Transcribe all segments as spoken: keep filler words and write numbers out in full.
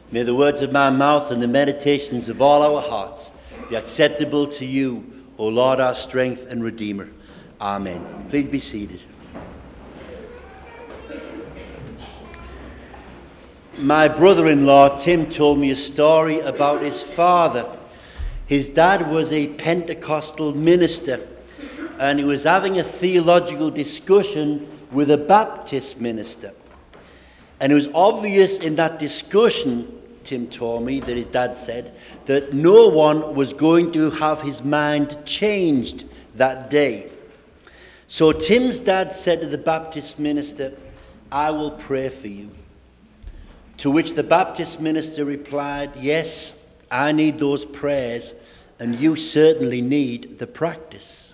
May the words of my mouth and the meditations of all our hearts be acceptable to you, O Lord, our strength and Redeemer. Amen. Please be seated. My brother-in-law, Tim, told me a story about his father. His dad was a Pentecostal minister, and he was having a theological discussion with a Baptist minister. And it was obvious in that discussion, Tim told me, that his dad said, that no one was going to have his mind changed that day. So Tim's dad said to the Baptist minister, "I will pray for you." To which the Baptist minister replied, "Yes, I need those prayers, and you certainly need the practice."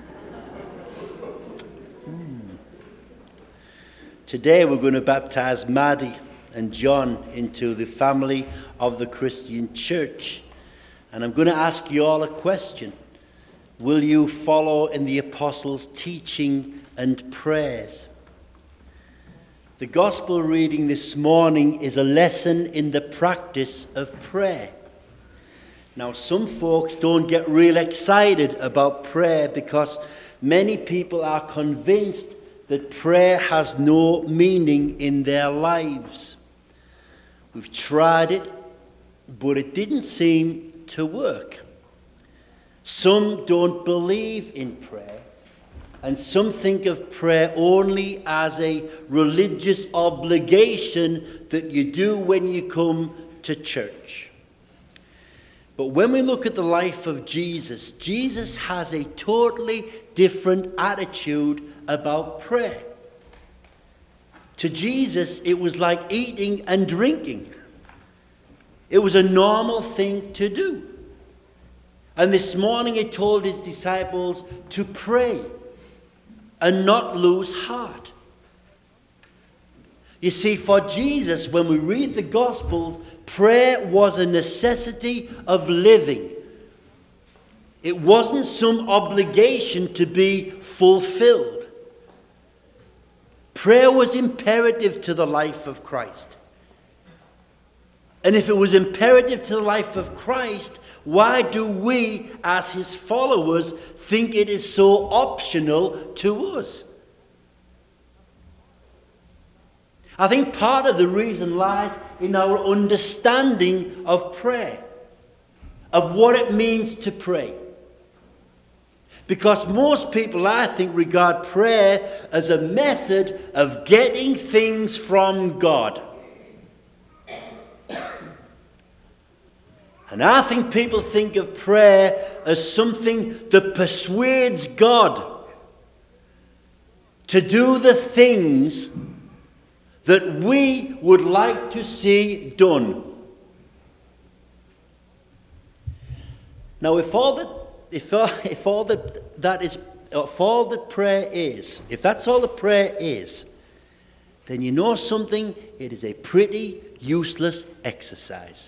hmm. Today we're going to baptize Maddie and John into the family of the Christian Church. And I'm going to ask you all a question. Will you follow in the apostles' teaching and prayers? The gospel reading this morning is a lesson in the practice of prayer. Now, some folks don't get real excited about prayer because many people are convinced that prayer has no meaning in their lives. We've tried it, but it didn't seem to work. Some don't believe in prayer, and some think of prayer only as a religious obligation that you do when you come to church. But when we look at the life of Jesus, Jesus has a totally different attitude about prayer. To Jesus, it was like eating and drinking. It was a normal thing to do. And this morning he told his disciples to pray and not lose heart. You see, for Jesus, when we read the Gospels, prayer was a necessity of living. It wasn't some obligation to be fulfilled. Prayer was imperative to the life of Christ. And if it was imperative to the life of Christ, why do we, as his followers, think it is so optional to us? I think part of the reason lies in our understanding of prayer, of what it means to pray. Because most people, I think, regard prayer as a method of getting things from God. And I think people think of prayer as something that persuades God to do the things that we would like to see done. Now, if all that, if, if all that, that is, if all that prayer is, if that's all that prayer is, then you know something, it is a pretty useless exercise.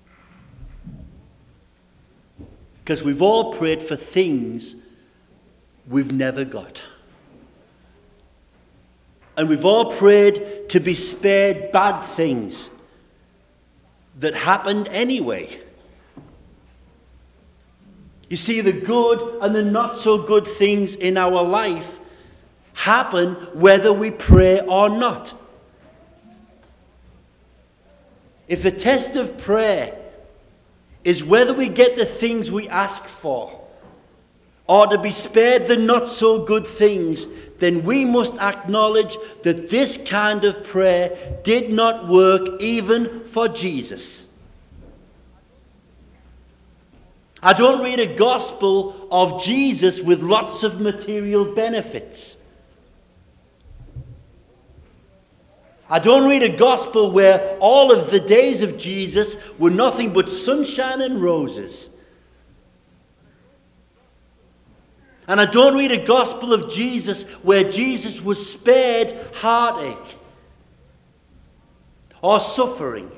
Because we've all prayed for things we've never got. And we've all prayed to be spared bad things that happened anyway. You see, the good and the not so good things in our life happen whether we pray or not. If the test of prayer is whether we get the things we ask for, or to be spared the not so good things, then we must acknowledge that this kind of prayer did not work even for Jesus. I don't read a gospel of Jesus with lots of material benefits. I don't read a gospel where all of the days of Jesus were nothing but sunshine and roses. And I don't read a gospel of Jesus where Jesus was spared heartache or suffering.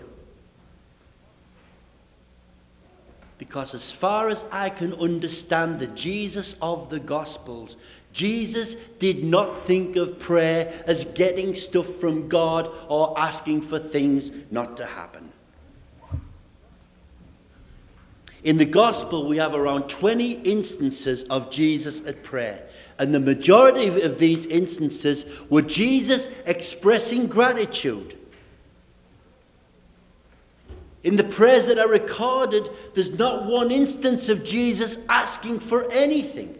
Because as far as I can understand the Jesus of the Gospels, Jesus did not think of prayer as getting stuff from God or asking for things not to happen. In the gospel, we have around twenty instances of Jesus at prayer. And the majority of these instances were Jesus expressing gratitude. In the prayers that are recorded, there's not one instance of Jesus asking for anything.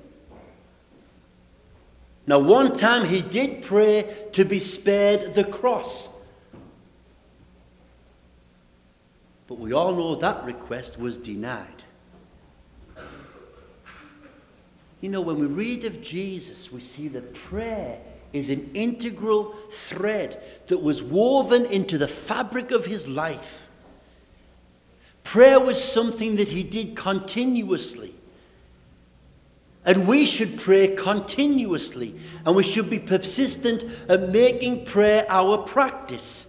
Now, one time he did pray to be spared the cross. But we all know that request was denied. You know, when we read of Jesus, we see that prayer is an integral thread that was woven into the fabric of his life. Prayer was something that he did continuously. And we should pray continuously. And we should be persistent at making prayer our practice.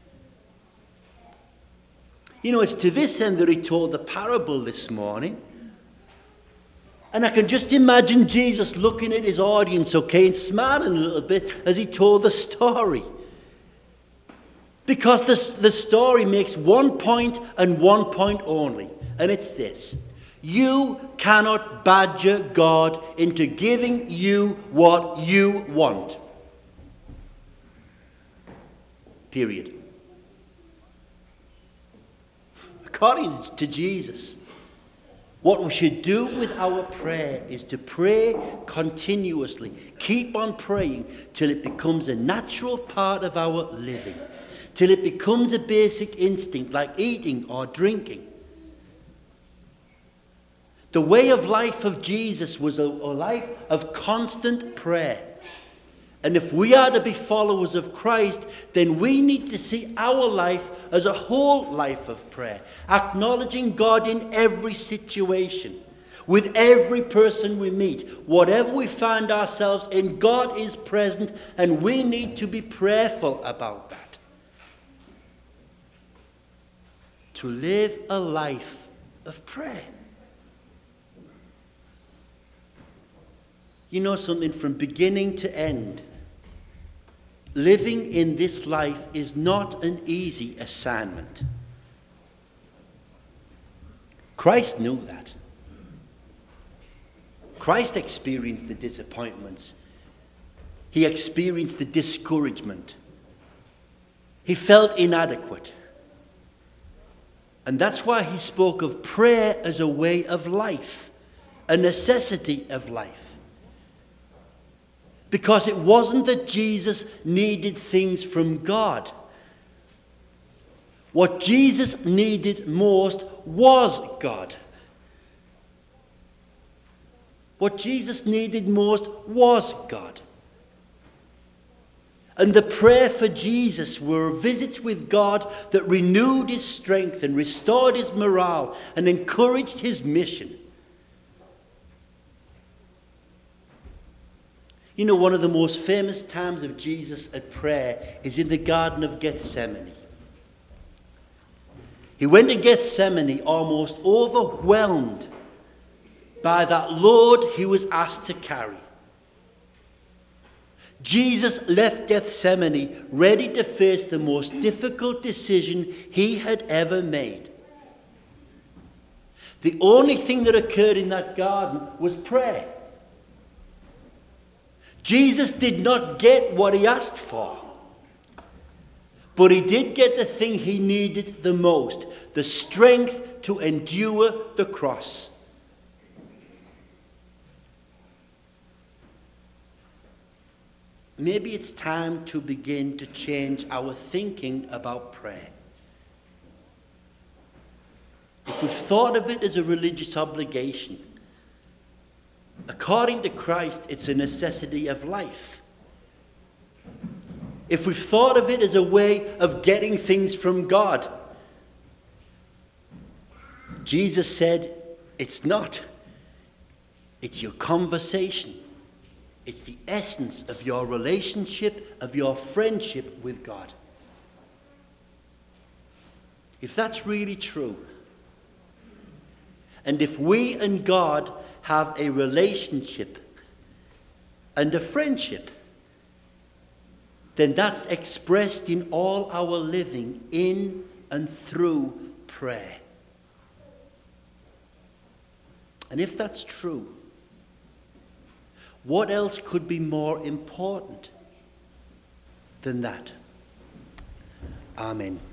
You know, it's to this end that he told the parable this morning. And I can just imagine Jesus looking at his audience, okay, and smiling a little bit as he told the story. Because this, the story makes one point and one point only. And it's this. You cannot badger God into giving you what you want. Period. According to Jesus, what we should do with our prayer is to pray continuously. Keep on praying till it becomes a natural part of our living. Till it becomes a basic instinct like eating or drinking. The way of life of Jesus was a, a life of constant prayer. And if we are to be followers of Christ, then we need to see our life as a whole life of prayer, acknowledging God in every situation, with every person we meet. Whatever we find ourselves in, God is present, and we need to be prayerful about that. To live a life of prayer. You know something, from beginning to end, living in this life is not an easy assignment. Christ knew that. Christ experienced the disappointments. He experienced the discouragement. He felt inadequate. And that's why he spoke of prayer as a way of life, a necessity of life. Because it wasn't that Jesus needed things from God. What Jesus needed most was God. What Jesus needed most was God. And the prayer for Jesus were visits with God that renewed his strength and restored his morale and encouraged his mission. You know, one of the most famous times of Jesus at prayer is in the Garden of Gethsemane. He went to Gethsemane almost overwhelmed by that load he was asked to carry. Jesus left Gethsemane ready to face the most difficult decision he had ever made. The only thing that occurred in that garden was prayer. Jesus did not get what he asked for, but he did get the thing he needed the most, the strength to endure the cross. Maybe it's time to begin to change our thinking about prayer. If we've thought of it as a religious obligation, according to Christ, it's a necessity of life. If we've thought of it as a way of getting things from God, Jesus said, it's not. It's your conversation. It's the essence of your relationship, of your friendship with God. If that's really true, and if we and God have a relationship and a friendship, then that's expressed in all our living in and through prayer. And if that's true, what else could be more important than that? Amen.